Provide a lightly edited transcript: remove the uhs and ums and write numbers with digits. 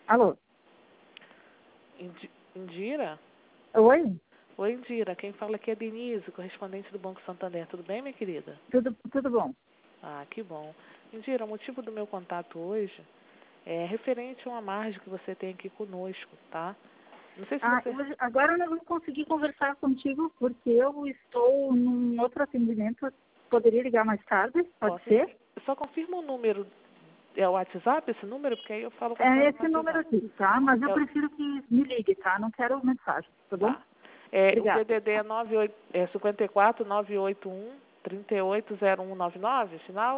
Alô? Indira? Oi? Oi, Indira. Quem fala aqui é Denise, correspondente do Banco Santander. Tudo bem, minha querida? Tudo bom. Ah, que bom. Indira, o motivo do meu contato hoje é referente a uma margem que você tem aqui conosco, tá? Não sei se você... Agora eu não vou conseguir conversar contigo porque eu estou num outro atendimento. Poderia ligar mais tarde? Pode ser? Só confirma o número. É o WhatsApp esse número? Porque aí eu falo com a É senhora no esse número WhatsApp. aqui, tá? Mas eu prefiro que me ligue, tá? Não quero mensagem, tá bom? Tá. O Obrigada. DDD é 54 981 380199, final?